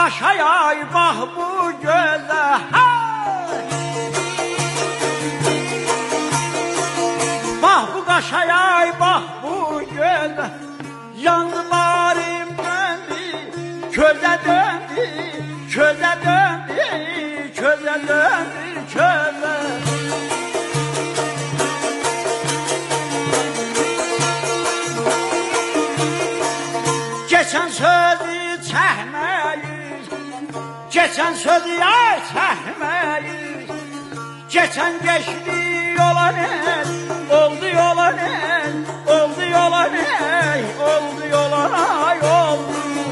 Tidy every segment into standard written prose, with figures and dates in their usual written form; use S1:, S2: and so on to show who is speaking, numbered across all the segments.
S1: qaşayay bax bu gözə bax bu qaşayay bax bu gözə yanlarım döndü közə döndü közə döndü közə döndü közə geçen sözü çəkməyiz geçen sözü ay çəkməyiz geçen geçdi yola ne oldu yola ne oldu yola ne oldu yola ay oldu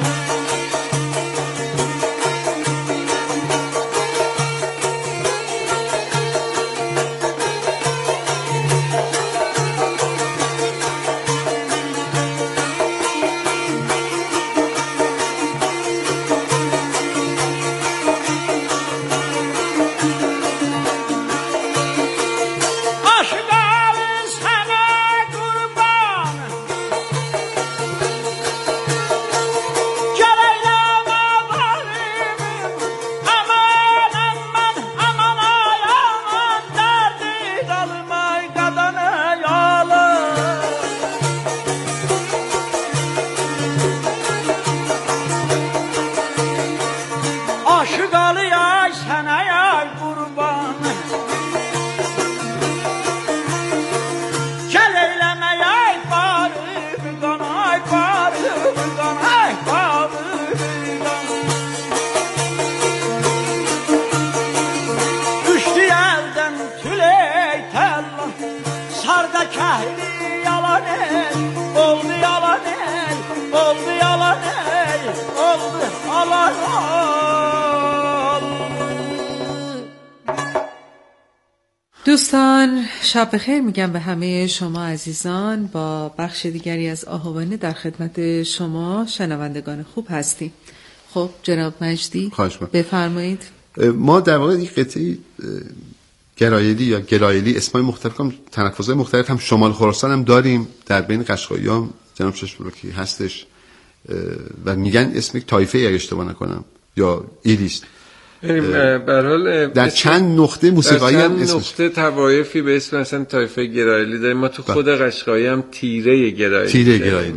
S2: دوستان شب بخیر میگم به همه شما عزیزان. با بخش دیگری از آهوانه در خدمت شما شنوندگان خوب هستیم. خب جناب مجدی بفرمایید.
S3: ما در واقع این قطعه گرایلی یا گرایلی اسمای مختلف هم تلفظهای مختلف هم شمال خراسان هم داریم، در بین قشقایی هم جناب چشم‌بلوکی هستش و میگن اسم یک طایفه اگه اشتباه نکنم یا ایلیست.
S4: به حال
S3: در چند نقطه موسیقایی هم
S4: اسمش نقطه طوایفی به اسم مثلا طایفه گرایلی داریم. ما تو خود قشقایی هم تیره گرایلی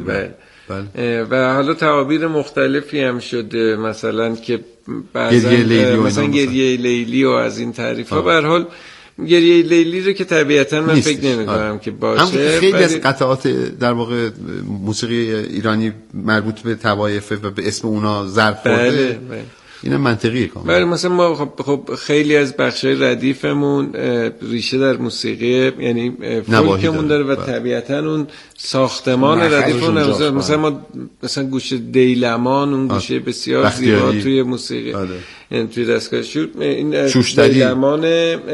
S4: و حالا تعابیر مختلفی هم شده، مثلا که بعضا مثلا گریه لیلی و از این تعریف‌ها. به هر حال گریه لیلی رو که طبیعتا من فکر نمی‌کنم که باشه.
S3: خیلی از قطعات در واقع موسیقی ایرانی مربوط به طوایف و به اسم اونا ضرب خورده. اینم منطقیه کاملا.
S4: بله مثلا ما خب خیلی از بخشای ردیفمون ریشه در موسیقی یعنی فولکمون داره و طبیعتا اون ساختمان ردیفمون مثلا ما مثلا گوشه دیلمان اون گوشه بسیار زیبا توی موسیقی یعنی توی دستگاه این دیلمان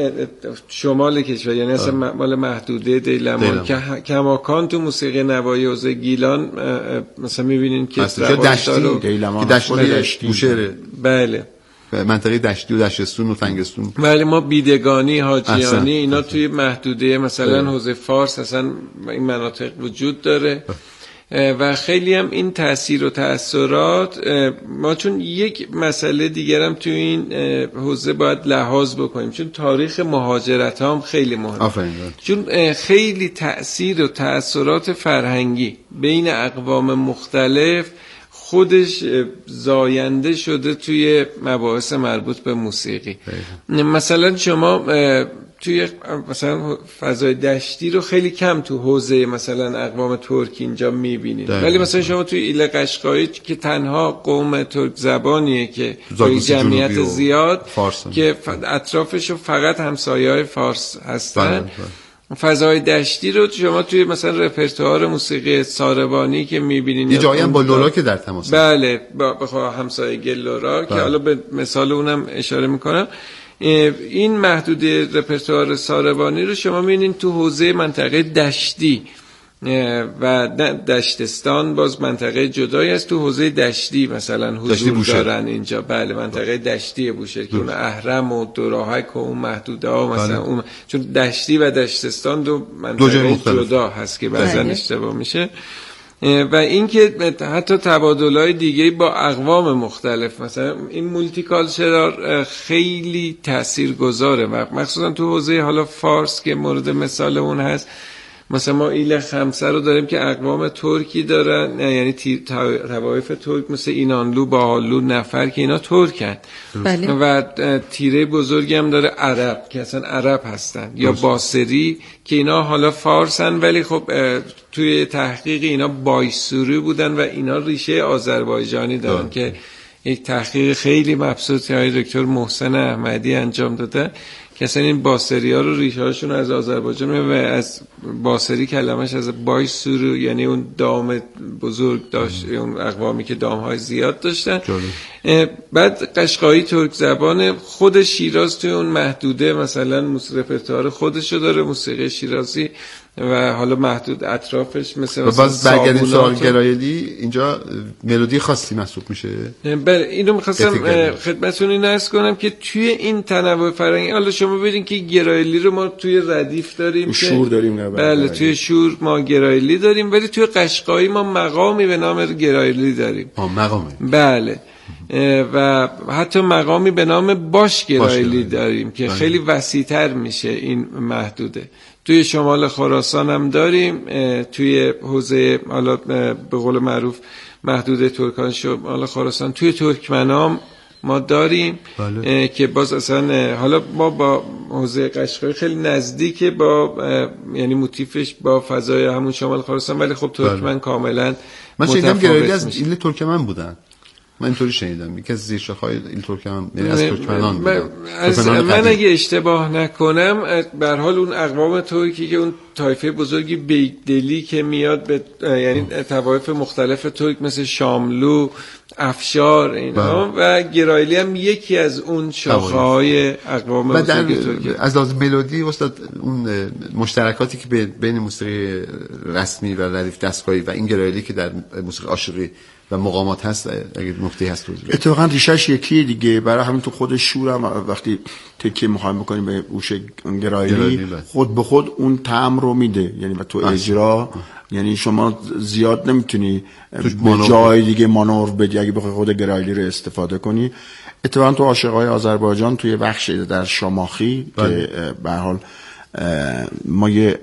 S4: شمال کشور یعنی اصلا مال محدوده دیلمان که کماکان تو موسیقی نوایی حوزه گیلان مثلا می‌بینین که
S3: دشتی دیلمان دشتی بوشهره.
S4: بله
S3: منطقه دشتی و دشتستون و تنگستون.
S4: بله ما بیدگانی حاجیانی اینا توی محدوده مثلا حوزه فارس اصلا این مناطق وجود داره و خیلی هم این تأثیر و تأثیرات ما چون یک مسئله دیگرم توی این حوزه باید لحاظ بکنیم چون تاریخ مهاجرت هم خیلی مهمه چون خیلی تأثیر و تأثیرات فرهنگی بین اقوام مختلف خودش زاینده شده توی مباحث مربوط به موسیقی. مثلا شما توی مثلا فضای دشتی رو خیلی کم تو حوزه مثلا اقوام ترک اینجا میبینید، ولی مثلا شما توی ایل قشقایی که تنها قوم ترک زبانیه که توی جمعیت زیاد که اطرافش فقط همسایه‌های فارس هستن فضای دشتی رو شما توی مثلا رپرتوار موسیقی ساربانی که می‌بینین
S3: یه جایی هم با لوراک در تماس.
S4: بله با همسایه لوراک که حالا به مثال اونم اشاره میکنم. این محدوده رپرتوار ساربانی رو شما می‌بینین تو حوزه منطقه دشتی و دشتستان باز منطقه جدایی است. تو حوزه دشتی مثلا حضور دارن اینجا. بله منطقه دشتی بوشهر که اون اهرم و دوراهک و اون محدوده ها مثلا اون چون دشتی و دشتستان دو منطقه جدا هست که بعضا اشتباه میشه و اینکه حتی تبادل‌های دیگه با اقوام مختلف، مثلا این مولتی کالچرال خیلی تاثیرگذاره و مخصوصا تو حوزه حالا فارس که مورد مثال اون هست. مثلا ما ایل خمسه رو داریم که اقوام ترکی دارن، یعنی طوایف ترک مثل اینانلو، باهالو، نفر که اینا ترکن.
S2: بله.
S4: و تیره بزرگی هم داره عرب که اصلا عرب هستن، یا باسری که اینا حالا فارسن ولی خب توی تحقیق اینا بایسوری بودن و اینا ریشه آذربایجانی دارن که یک تحقیق خیلی مبسوطی های دکتر محسن احمدی انجام داده که اصلا این باسری ها رو ریشه هاشون از آذربایجان و از باسری کلمش از بایسورو، یعنی اون دام بزرگ داشت، اون اقوامی که دام های زیاد داشتن. بعد قشقایی ترک زبان، خود شیراز توی اون محدوده مثلا رپرتوار خودشو داره موسیقی شیرازی و حالا محدود اطرافش مثل
S3: باز برگردیم سوال گرایلی، اینجا ملودی خاصی محسوب میشه.
S4: بله اینو می‌خواستم خدمتتون این عرض کنم که توی این تنوع فرهنگی حالا شما ببینید که گرایلی رو ما توی ردیف داریم،
S5: شور داریم،
S4: بله توی شور ما گرایلی داریم، ولی توی قشقایی ما مقامی به نام گرایلی داریم.
S3: مقامی.
S4: بله و حتی مقامی به نام باش گرایلی داریم که خیلی وسیع‌تر میشه این محدوده. توی شمال خراسان هم داریم، توی حوزه حالا به قول معروف محدوده ترکان شمال خراسان، توی ترکمنام ما داریم. بله. که باز اصلا حالا ما با حوزه قشقایی خیلی نزدیکه، با یعنی موتیفش با فضای همون شمال خراسان، ولی خب ترکمن بله. کاملا
S3: من شنیدم گرایلی از ایل ترکمن بودن، من اینطوری شنیدم یکی از زیرشاخه‌های این ترکمن، یعنی از ترکمنان
S4: من اگه اشتباه نکنم به هر حال اون اقوام ترکی که اون طایفه بزرگی بیگدلی که میاد به یعنی طوایف مختلف ترک مثل شاملو، افشار اینا و گرایلی هم یکی از اون شاخه‌های اقوام بزرگ ترکی.
S3: از لحاظ ملودی استاد اون مشترکاتی که بین موسیقی رسمی و ردیف دستگاهی و این گرایلی که در موسیقی عاشقی و مقامات هست، اگه نکته هست توضیح بدید.
S5: اتفاقا ریشش یکیه دیگه، برای همین تو خود شورم وقتی تکیه می‌خوایم بکنیم به هوش گرایلی خود به خود اون طعم رو میده، یعنی تو اجرا یعنی شما زیاد نمیتونی به جای دیگه مانور بدی اگه بخوای خود گرایلی رو استفاده کنی. اتفاقا تو عاشقای آذربایجان توی بخش در شاماخی که به هر حال ما یه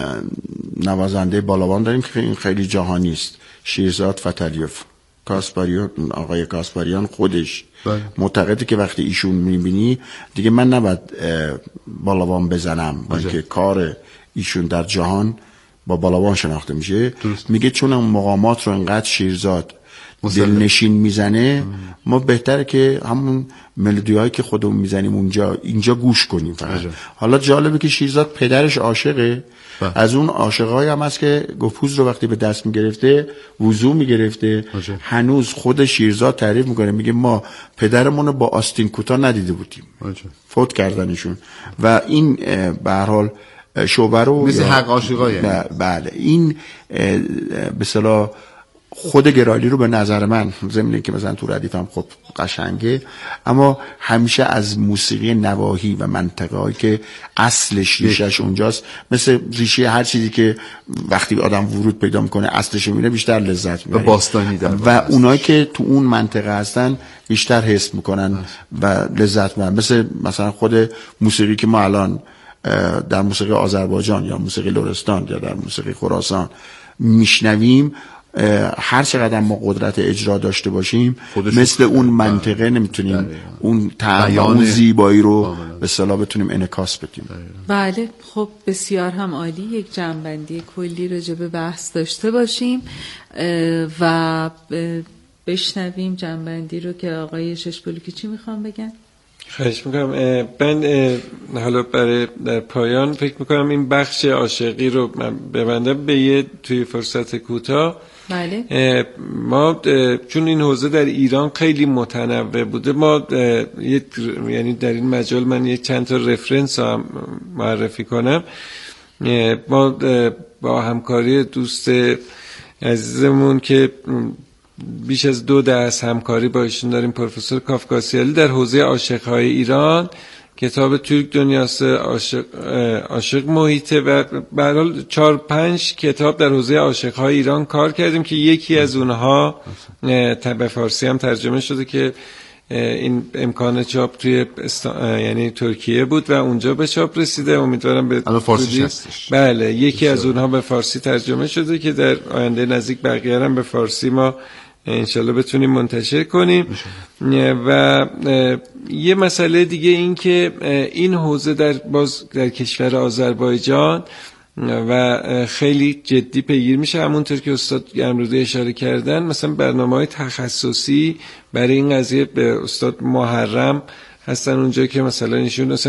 S5: نوازنده بالابان داریم که این خیلی جهانی است، شیرزاد فتلیوف کاسپاریان، آقای کاسپاریان خودش معتقده که وقتی ایشون میبینی دیگه من نباید بالابان بزنم، بلکه کار ایشون در جهان با بالابان شناخته میشه. میگه چون اون مقامات رو انقدر شیرزاد دلنشین میزنه، ما بهتره که همون ملودی هایی که خودمون میزنیم اینجا گوش کنیم فقط. حالا جالبه که شیرزاد پدرش عاشقه، از اون عاشقایی هم هست که گفوز رو وقتی به دست میگرفته وضو میگرفته، هنوز خود شیرزاد تعریف میکنه، میگه ما پدرمون رو با آستین کوتاه ندیده بودیم، فوت کردنشون. و این به هر حال شعبه رو
S3: مثل حق عاشقایی.
S5: بله این به اصطلاح خود گرایلی رو به نظر من ضمن که مثلا تو ردیفم خب قشنگه، اما همیشه از موسیقی نواحی و منطقه‌ای که اصلش ریشش اونجاست، مثل ریشه هر چیزی که وقتی آدم ورود پیدا میکنه اصلش رو میبینه بیشتر لذت میبره،
S3: باستانی در
S5: و اونایی که تو اون منطقه هستن بیشتر حس میکنن و لذت میبرن. مثلا خود موسیقی که ما الان در موسیقی آذربایجان یا موسیقی لرستان یا در موسیقی خراسان میشنویم، هر چقدر ما قدرت اجرا داشته باشیم مثل اون منطقه نمیتونیم اون طعم اون زیبایی رو به اصطلاح بتونیم انعکاس بدیم.
S2: بله خب بسیار هم عالی. یک جنبندی کلی راجع به بحث داشته باشیم و بشنویم جنبندی رو که آقای ششبلوکی چی میخوام بگن.
S4: خواهش میکنم. من حالا برای در پایان فکر میکنم این بخش عاشقی رو من ببندم به یه توی فرصت کوتاه.
S2: بله.
S4: ما چون این حوزه در ایران خیلی متنوع بوده، ما یعنی در این مجال من چند تا رفرنس هم معرفی کنم. ما با همکاری دوست عزیزمون که بیش از 2 دست همکاری با ایشون داریم، پروفسور کافکاسیالی، در حوزه عاشق‌های ایران کتاب ترک دنیاست، عاشق محیطه و به هر حال 4-5 کتاب در حوزه عاشق‌های ایران کار کردیم که یکی از اونها به فارسی هم ترجمه شده که این امکان چاپ توی یعنی ترکیه بود و اونجا به چاپ رسیده. امیدوارم به
S3: فارسی هستش.
S4: بله یکی از اونها به فارسی ترجمه شده که در آینده نزدیک بقیه هم به فارسی ما انشالله بتونیم منتشر کنیم. و یه مسئله دیگه این که این حوزه در کشور آذربایجان و خیلی جدی پیگیر میشه، همونطور که استاد گرمرودی اشاره کردن. مثلا برنامه‌های تخصصی برای این قضیه به استاد محرم هستن اونجا که مثلا ایشون مثلا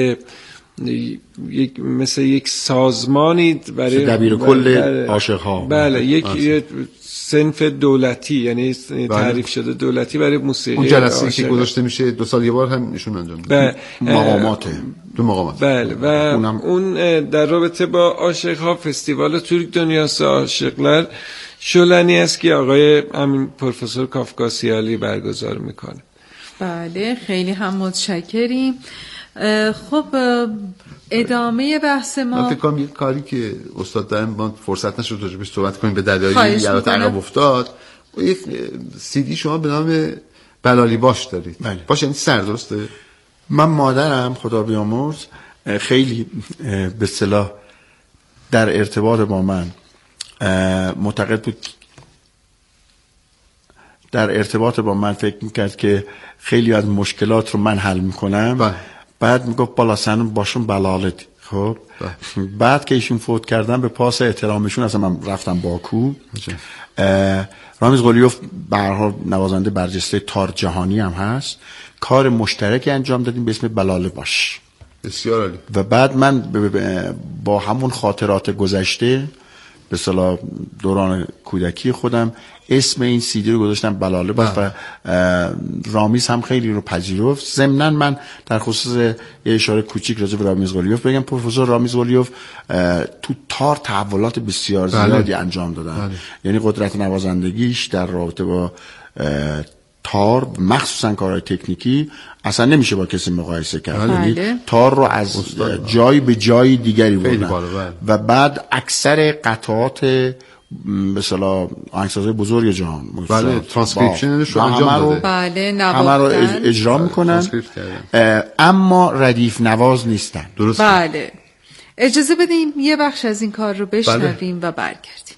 S4: مثل یک سازمانی برای
S5: دبیر کل عاشق‌ها،
S4: بله یک صنف دولتی، یعنی تعریف شده دولتی برای موسیقی.
S3: اون جلسه‌ای که گذاشته میشه 2 سال یه بار هم ایشون انجام میده. مقامات.
S4: بله و اون در رابطه با عاشق‌ها فستیوال ترک دنیاست عاشق‌لر شلنی است که آقای همین پروفسور کافکاسیالی برگزار میکنه.
S2: بله خیلی هم متشکریم. خب ادامه بحث ما
S3: فکر کنم یک کاری که استاد دارن ما فرصت نشد راجعش صحبت کنیم به دلایل یادت عقب افتاد، یک سی دی شما به نام بلالی باش دارید.
S5: بله.
S3: باش یعنی سر، درسته؟
S5: من مادرم خدا بیامرز خیلی به اصطلاح در ارتباط با من معتقد بود، در ارتباط با من فکر میکرد که خیلی از مشکلات رو من حل میکنم. بعد میگفت بالا سنم باشون بلالت. خب بعد که ایشون فوت کردن به پاس احترامشون اصلا من رفتم باکو. رامیز قلیوف به هر حال نوازنده برجسته تار جهانی هم هست، کار مشترکی انجام دادیم به اسم بلاله باش.
S3: بسیار عالی.
S5: و بعد من با همون خاطرات گذشته به اصطلاح دوران کودکی خودم اسم این سیدی رو گذاشتم بلاله باش و رامیز هم خیلی رو پذیرفت. ضمناً من در خصوص یه اشاره کوچیک راجع به رامیز قلیوف بگم، پروفسور رامیز قلیوف تو تار تحولات بسیار زیادی انجام دادن. یعنی قدرت نوازندگیش در رابطه با تار مخصوصا کارهای تکنیکی اصلا نمیشه با کسی مقایسه کرد. یعنی تار رو از جای به جای دیگری بردن و بعد اکثر قطعات به اصطلاح آهنگسازهای بزرگ جهان
S3: بله ترانسکریپشنش رو انجام داده،
S2: بله
S5: همه رو اجرا میکنن اما ردیف نواز نیستن.
S3: درست.
S2: بله اجازه بدیم یه بخش از این کار رو بشنویم و برگردیم.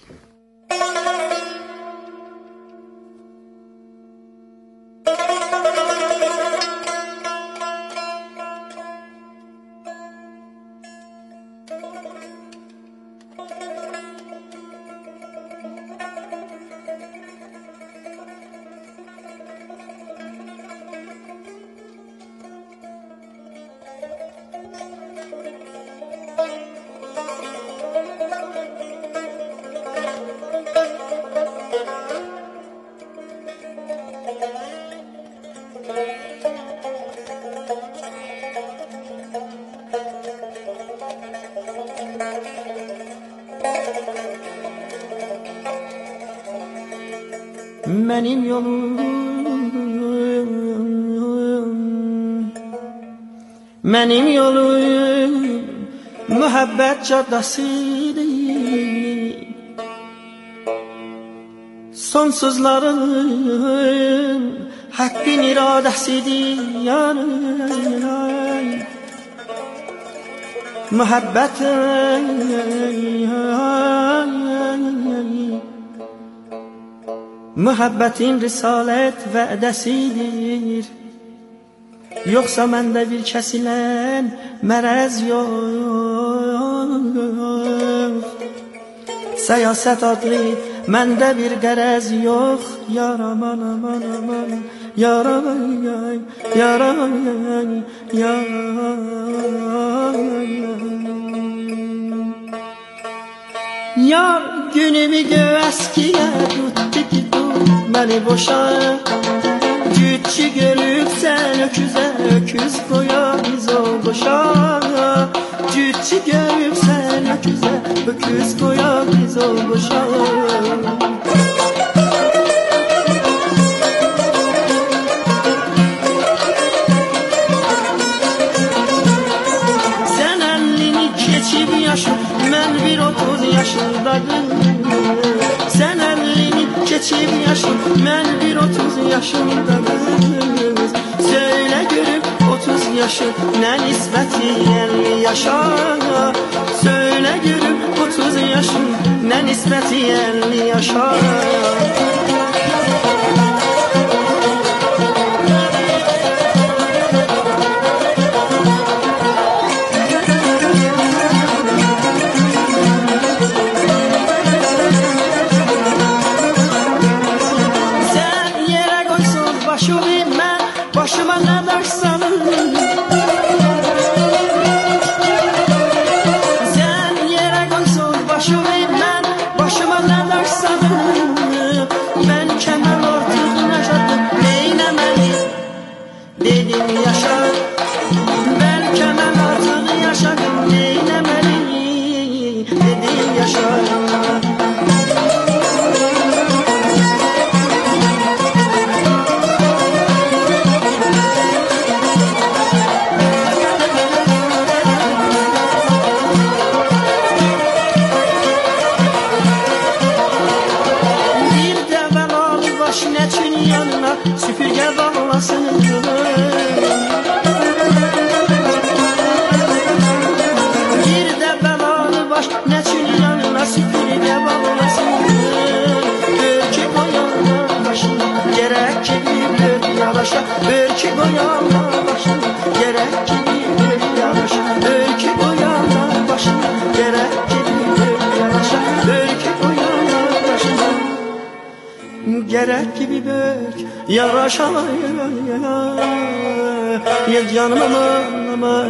S6: Benim yolum, benim yolum muhabbet caddesidir. Sonsuzların hakkın iradesidir yani. Muhabbetin muhabbetin risalet vədəsidir. Yoxsa məndə bir kəsilən mərəz yox. Səyasət adlı məndə bir qərəz yox. Yaram aman aman yaram yaram Yar günümü göv əskiyə tutdu ki məni boşa. Cütçü görüb sən öküzə öküz qoya biz ol boşa. Cütçü görüb sən öküzə öküz qoya biz ol boşa. yaşındayız. Söyle görüp 30 yaşın ne nispeti 50 yaşa. Söyle görüp 30 yaşın ne nispeti 50 yaşa. Başıma ne dersen sen yere koysun başımı ben başıma ne dersen ben kemer artık yaşadım neylemeli dedim yaşa ben kemer artık yaşadım neylemeli dedim yaşa. Süpürge bağlasın bir de belalı baş neçin yanına süpürge bağlasın Börkü koyanlar başına gerek ki bir yavaşa Börkü koyanlar başına gerek ki bir yavaşa Börkü koyanlar başına gerek ki bir yavaşa Börkü koyanlar başına gerek gibi börk yaraşalar ya canım aman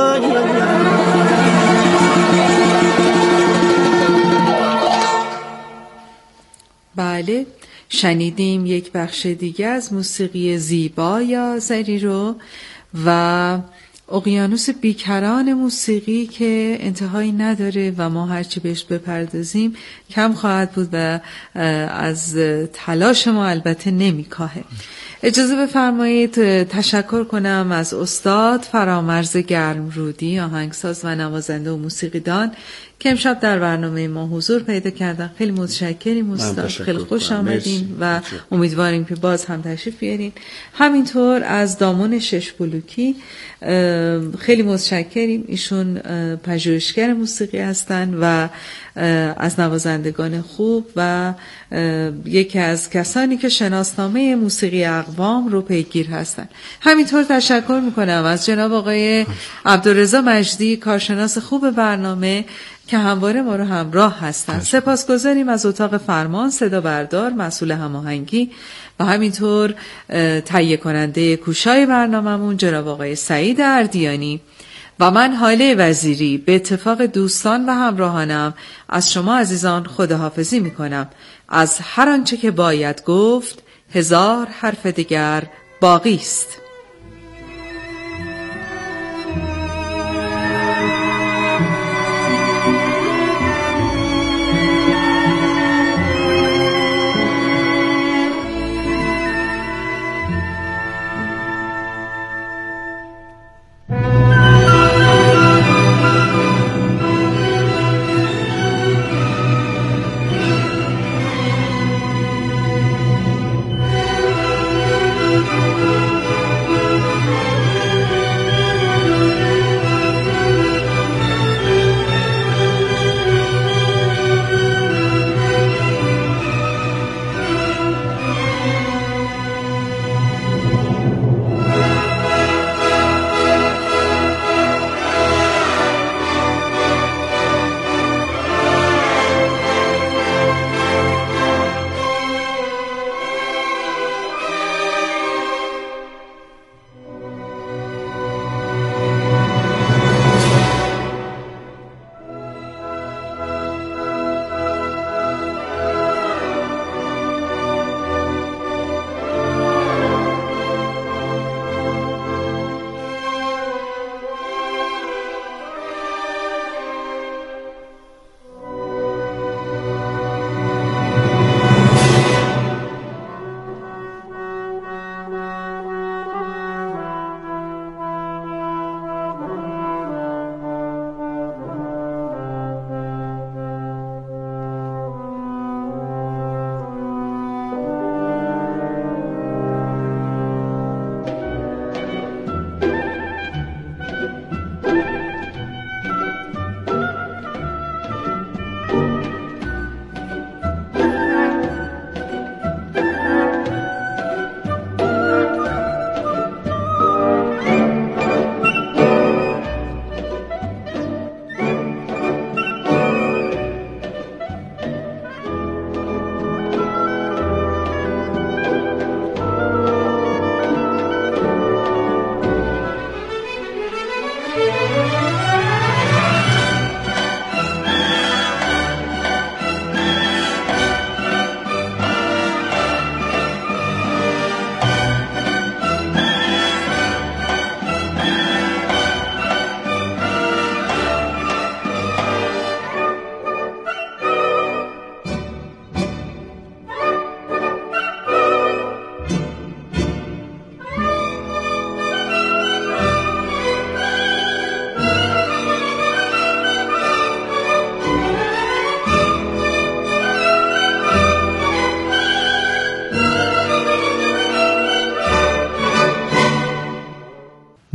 S2: بله شنیدیم یک بخش دیگه از موسیقی زیبا یا زری رو و اقیانوس بیکران موسیقی که انتهایی نداره و ما هرچی بهش بپردازیم کم خواهد بود و از تلاش ما البته نمیکاهه. اجازه بفرمایید تشکر کنم از استاد فرامرز گرمرودی آهنگساز و نوازنده و موسیقیدان که امشب در برنامه ما حضور پیدا کردن. خیلی متشکریم استاد، خیلی خوش آمدین و امیدواریم که باز هم تشریف بیارین. همینطور از دامون شش بلوکی خیلی متشکریم، ایشون پژوهشگر موسیقی هستن و از نوازندگان خوب و یکی از کسانی که شناسنامه موسیقی اقوام رو پیگیر هستن. همینطور تشکر میکنم از جناب آقای عبدالرضا مجدی کارشناس خوب برنامه که همواره ما رو همراه هستن. سپاسگزاریم از اتاق فرمان، صدا بردار، مسئول هماهنگی و همینطور تهیه کننده کوشای برنامه‌مون جناب آقای سعید اردیانی و من حاله وزیری به اتفاق دوستان و همراهانم از شما عزیزان خداحافظی میکنم. از هر آنچه که باید گفت 1000 حرف دیگر باقی است.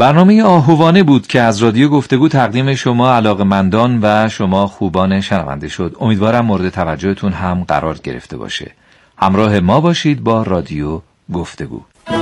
S7: برنامه آهوانه بود که از رادیو گفتگو تقدیم شما علاقه‌مندان و شما خوبان شنونده شد. امیدوارم مورد توجهتون هم قرار گرفته باشه. همراه ما باشید با رادیو گفتگو.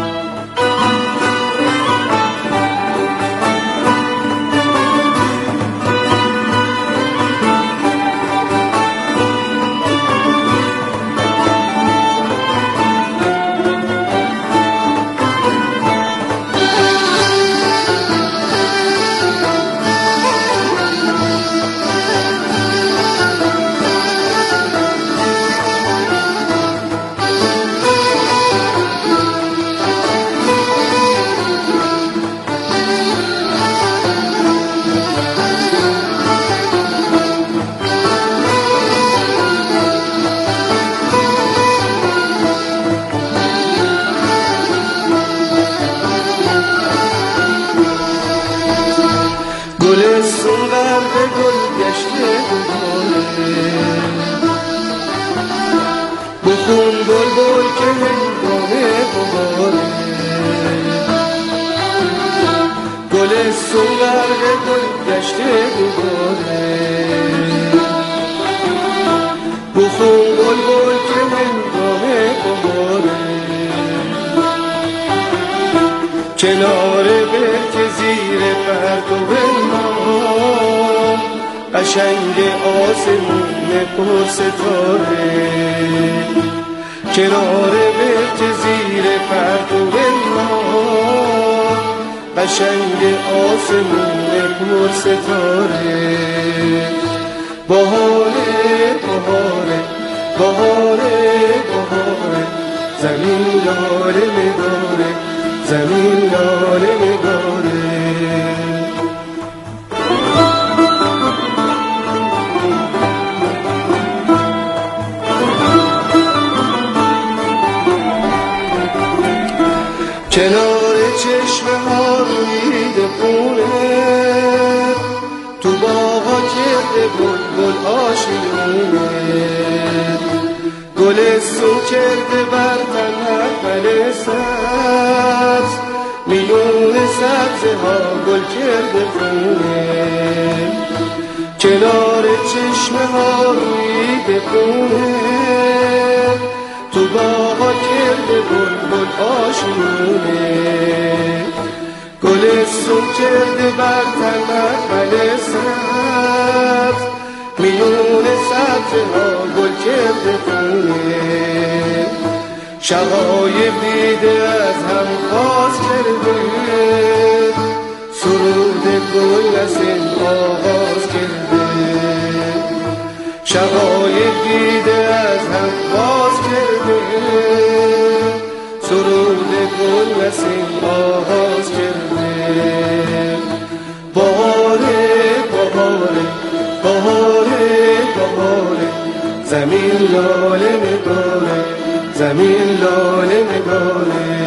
S6: کنار برج زیر پرتو ما قشنگ آسمون پر ستاره کنار برج زیر پرتو ما قشنگ آسمون پر ستاره بهاره بهاره بهاره بهاره زمین لاله می‌داره زمین لاله می‌داره کنار چشمه ها رویده خونه تو باغا کرده بلبل آشیونه گل سو کرده بر تن پل سبز میون سبزه ها گل کرده خونه کنار چشمه ها رویده خونه تو باغا کرده بلبل آشیونه گل سو کرده بر تن پل سبز میون سبزه ها گل کرده خونه شقایق دیده از هم باز کرده سرود گل از این آغاز کرده شقایق دیده از هم باز کرده سرود گل از این آغاز کرده بهاره بهاره بهاره بهاره زمین لاله می‌داره زمین لاله می‌داره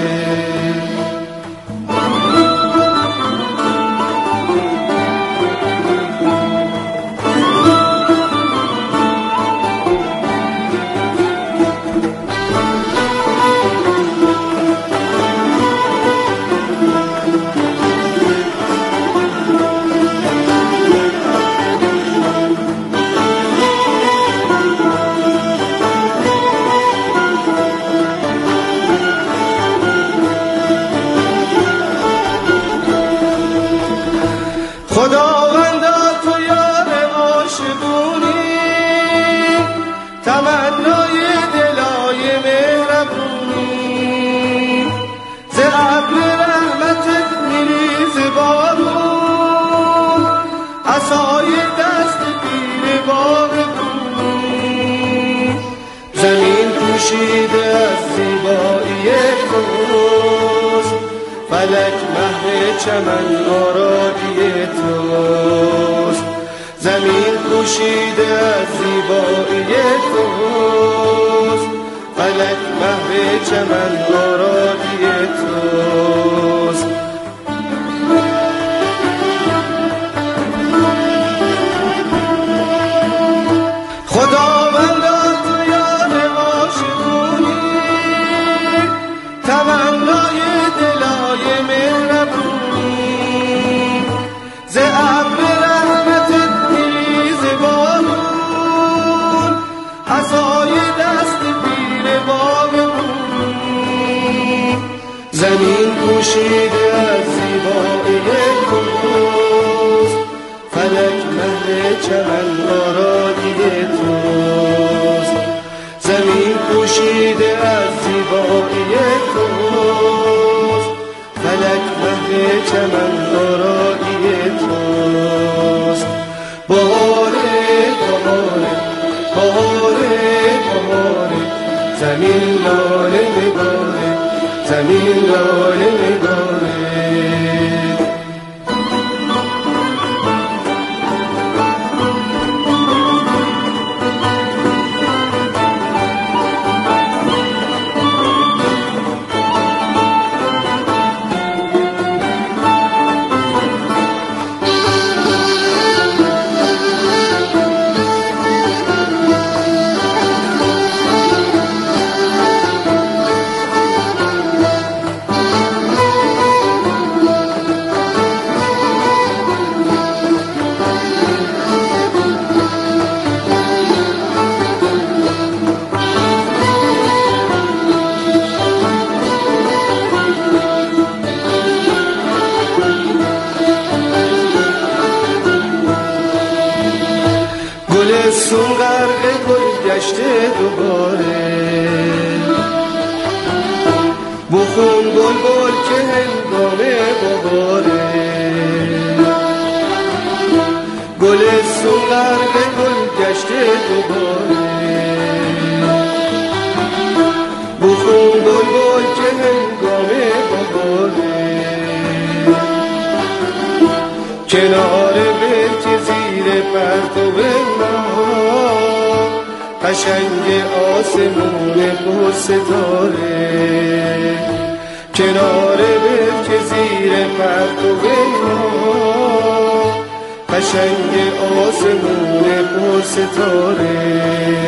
S6: پوشیده از زیبایی توست فلک مهر چمن آرادی توست زمین پوشیده از زیبایی توست فلک مهر چمن آرادی توست تمنای دلای مهربونی زمین پوشیده از زیبایی توست، فلک مهر چمن را دیده توست. زمین پوشیده از زیبایی توست، فلک مهر چمن را دیده توست. بهاره بهاره بهاره بهاره، زمین لاله نگاره، زمین لاله نگاره. گلستون غرق گل گشته دوباره، بخون بلبل که هنگام بهاره. گلستون غرق گل گشته دوباره، بخون بلبل که هنگام بهاره. کنار برج زیر پرتو ماه، قشنگ آسمون پر ستاره. کنار برج زیر پرتو ماه، قشنگ آسمون پر ستاره.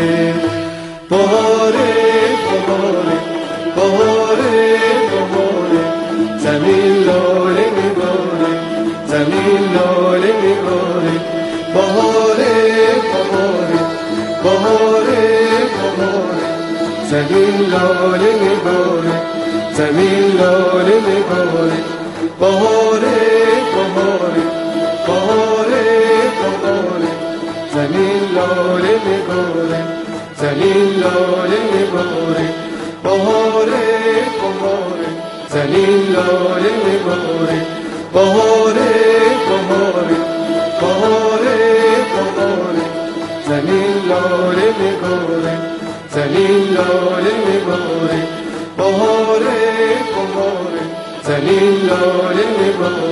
S6: بهاره بهاره بهاره بهاره، زمین لاله نگاره، زمین لاله نگاره. بهاره بهاره بهاره بهاره، زمین لاله نگاره، زمین لاله نگاره. بهاره بهاره بهاره بهاره، زمین لاله نگاره، زمین لاله نگاره. بهاره بهاره زمین لاله نگاره. بهاره بهاره بهاره بهاره، زمین لاله نگاره، زمین لاله نگاره. بهاره بهاره زمین لاله نگاره.